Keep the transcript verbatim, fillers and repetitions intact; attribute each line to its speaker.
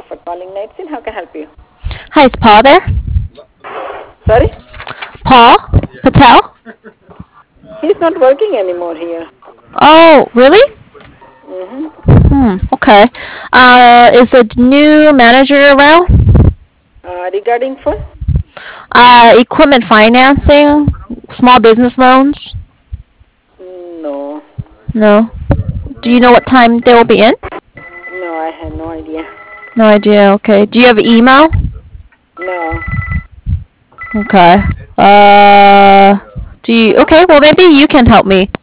Speaker 1: for calling Nightsin. How can I help you?
Speaker 2: Hi, is Paul there?
Speaker 1: Sorry?
Speaker 2: Paul Patel?
Speaker 1: He's not working anymore here.
Speaker 2: Oh, really?
Speaker 1: Mm-hmm.
Speaker 2: Hmm. Okay. Uh, is a new manager around?
Speaker 1: Uh, regarding for?
Speaker 2: Uh, equipment financing, small business loans.
Speaker 1: No.
Speaker 2: No. Do you know what time they will be in?
Speaker 1: No, I have no idea.
Speaker 2: No idea. Okay. Do you have an email?
Speaker 1: No.
Speaker 2: Okay. Uh, do you? Okay. Well, maybe you can help me.